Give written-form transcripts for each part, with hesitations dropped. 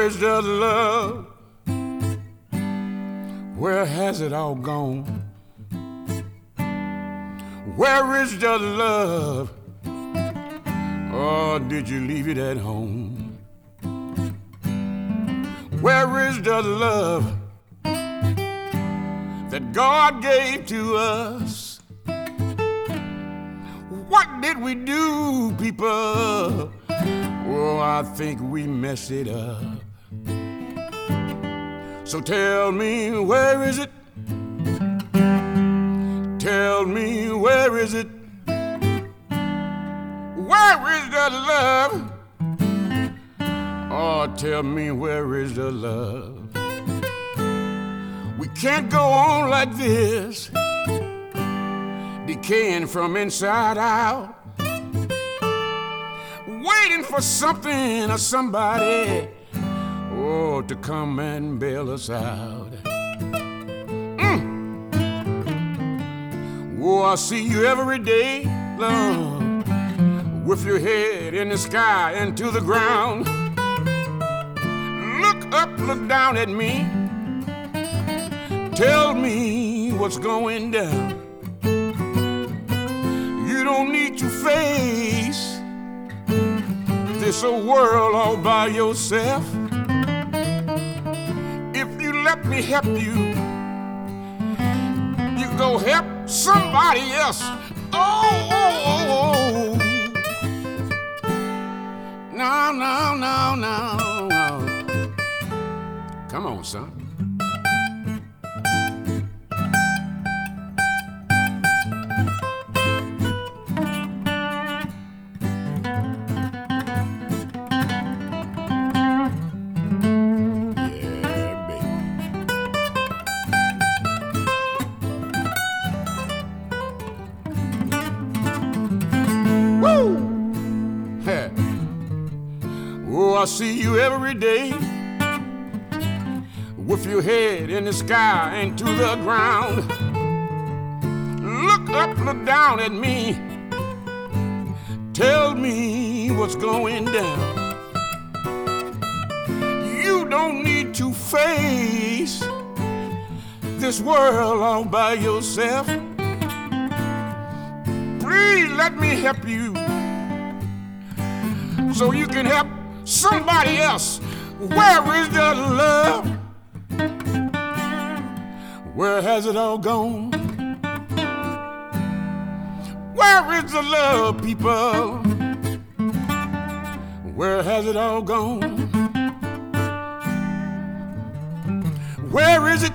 is the love? Where has it all gone? Where is the love? Or did you leave it at home? Where is the love that God gave to us? What did we do, people? Oh, I think we messed it up. So tell me, where is it? Tell me, where is it? Where is the love? Oh, tell me, where is the love? We can't go on like this, decaying from inside out, waiting for something or somebody, oh, to come and bail us out. Oh, I see you every day, Lord, with your head in the sky and to the ground. Look up, look down at me. Tell me what's going down. You don't need to face this old world all by yourself. If you let me help you, you go help somebody else. Oh, oh, oh, oh. No, no, no, no, no. Come on, son. I see you every day with your head in the sky and to the ground. Look up, look down at me. Tell me what's going down. You don't need to face this world all by yourself. Please let me help you so you can help somebody else. Where is the love? Where has it all gone? Where is the love, people? Where has it all gone? Where is it?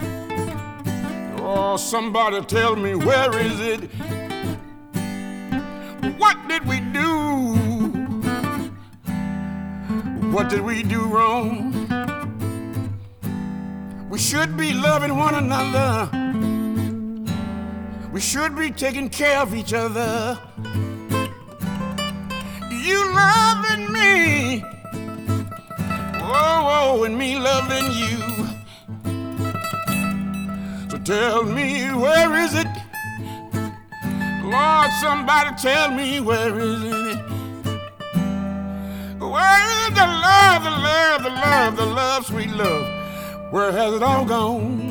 Oh, somebody tell me, where is it? What did we do? What did we do wrong? We should be loving one another. We should be taking care of each other. You loving me, oh, and me loving you. So tell me, where is it? Lord, somebody tell me, where is it? Where is the love, the love, the love, the love, sweet love? Where has it all gone?